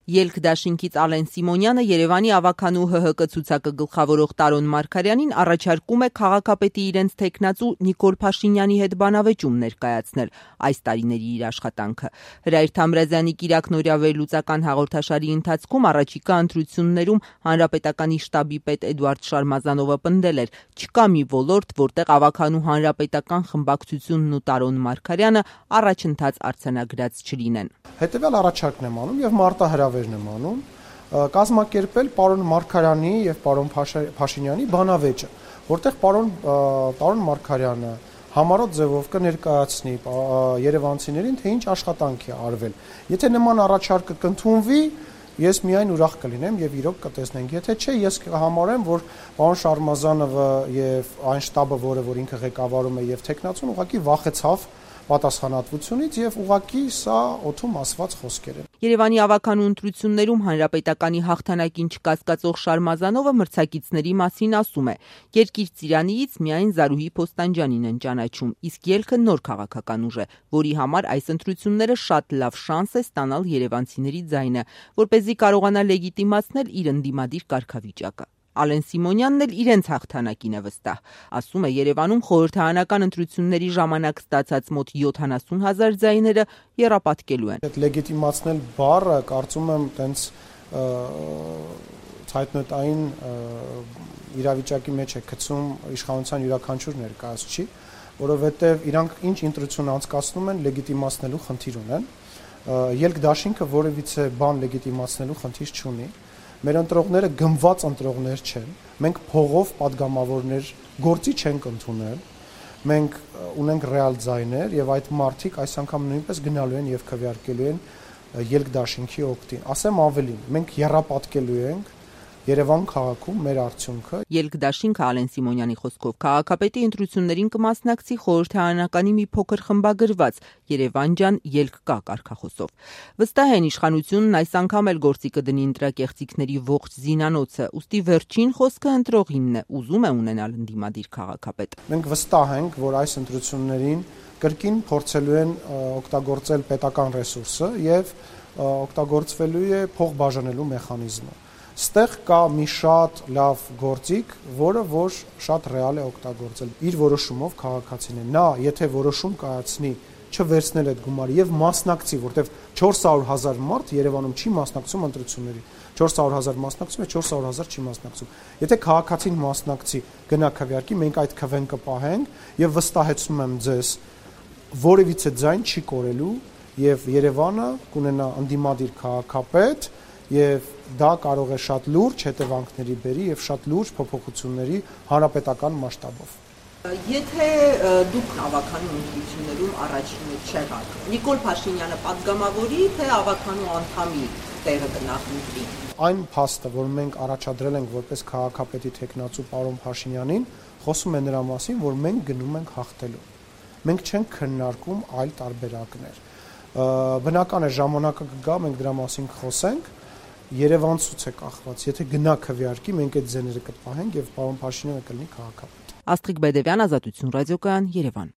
Ելք դաշինքից Ալեն Սիմոնյանը Երևանի ավագանու ՀՀԿ ցուցակը գլխավորող Տարոն Մարգարյանին առաջարկում է քաղաքապետի իրենց թեկնածու Նիկոլ Փաշինյանի հետ բանավեճում ներկայացնել այս տարիների իր աշխատանքը։ Հրայր Թամրազյանի կիրակնօրյա վերլուծական հաղորդաշարի ընթացքում առաջիկա ընտրություններում Հանրապետականի շտաբի պետ Էդուարդ Շարմազանովը պնդել էր՝ չկա մի ոլորտ, որտեղ ավագանու հանրապետական խմբակցությունն ու Տարոն Մարգարյանը առաջընթաց արձանագրած չլինեն։ Հետևյալ առաջարկն եմ անում եւ մարտահրավերն եմ անում կազմակերպել պարոն Մարգարյանի եւ պարոն Փաշինյանի բանավեճը, որտեղ պարոն Մարգարյանը համառոտ ձևով կներկայացնի երևանցիներին, թե ինչ աշխատանք է արվել։ Եթե նման առաջարկը կընդունվի, ես միայն ուրախ կլինեմ եւ իրոք կտեսնենք։ Եթե չէ, ես կհամարեմ, որ պարոն Շարմազանովը եւ այն շտաբը, որ ինքը ղեկավարում է եւ տեխնացուն, ուղղակի վախեցավ պատասխանատվությունից եւ ուղղակի սա օդում ասված խոսքեր են։ Երևանի ավագանու ընտրություններում հանրապետականի հաղթանակին չկասկածող Շարմազանովը մրցակիցների մասին ասում է. Երկիր ծիրանիից միայն Զարուհի Փոստանջյանին են ճանաչում, իսկ ելքը նոր քաղաքական ուժ է, որի համար այս ընտրությունները շատ լավ շանս է ստանալ երևանցիների ձայնը, որպեսզի կարողանա լեգիտիմացնել իր ընդդիմադիր կարգավիճակը։ Ալեն Սիմոնյանն էլ իրենց հաղթանակին է վստահ։ Ասում է, Երևանում խորհրդարանական ընտրությունների ժամանակ ստացած մոտ 70,000 ձայները եռապատկելու են։ Այդ լեգիտիմացնել բառը կարծում եմ տենց ցայտնոտային իրավիճակի մեջ է գցում իշխանության յուրաքանչյուր ներկայացուցիչ, որովհետև իրանք ինչ ընտրություն անցկացնում են, լեգիտիմացնելու խնդիր ունեն։ Ելք դաշինքը որևիցե բան լեգիտիմացնելու խնդիր չունի։ Մեր ընտրողները գնված ընտրողներ չեն։ Մենք փողով падգամավորներ գործի չենք ընդունել։ Մենք ունենք ռեալ ձայներ եւ այդ մարդիկ այս անգամ նույնպես գնալու են եւ քվեարկելու են ելք դաշինքի օգտին։ Ասեմ ավելին, մենք եռապատկելու ենք Երևան քաղաքում մեր արդյունքը։ Ելք դաշինքը Ալեն Սիմոնյանի խոսքով քաղաքապետի ընտրություններին կմասնակցի խորհրդարանականի մի փոքր խմբագրված Երևանջան ելք կա կարգախոսով։ Վստահ են իշխանությունն այս անգամ էլ գործի կդնի ընտրակեղծիքների ողջ զինանոցը, ուստի վերջին խոսքը ընտրողինն է, ուզում է ունենալ ընդդիմադիր քաղաքապետ։ Մենք վստահ ենք, որ այս ընտրություններին կրկին փորձելու են օգտագործել պետական ռեսուրսը եւ օգտագործվելու է փող բաժանելու մեխանիզմը։ Ստեղ կա մի շատ լավ գործիք, որը որ շատ ռեալ է օգտագործել իր որոշումով քաղաքացին է։ Նա, եթե որոշում կայացնի չվերցնել այդ գումարը եւ մասնակցի, որտեվ 400,000 մարդ Երևանում չի մասնակցում ընտրությունների։ 400,000 մասնակցում է, 400,000 չի մասնակցում։ Եթե քաղաքացին մասնակցի, գնա քվեարկի, մենք այդ քվեն կպահենք եւ վստահեցնում եմ ձեզ, որևիցե ձայն չի կորելու եւ Երևանը կունենա ընդդիմադիր քաղաքապետ եւ դա կարող է շատ լուրջ հետևանքների բերի եւ շատ լուրջ փոփոխությունների հանրապետական մասշտաբով։ Եթե դուք ավագանու ընտրություններում առաջինը չեղաք, Նիկոլ Փաշինյանը պատգամավորի, թե ավագանու անդամի տեղը կնախընտրի։ Այն փաստը, որ մենք առաջադրել ենք որպես քաղաքապետի տեխնացու պարոն Փաշինյանին, խոսում է նրա մասին, որ մենք գնում ենք հաղթելու։ Մենք չենք քննարկում այլ տարբերակներ։ Բնական է ժամանակը կգա, մենք դրա մասին կխոսենք։ Երևանցուց է կախված, եթե գնա քվեարկի, մենք այդ ձեները կպահենք եւ պարոն Փաշինյանը կլինի քաղաքապետ։ Աստղիկ Բեդևյան, Ազատություն ռադիոկայան, Երևան։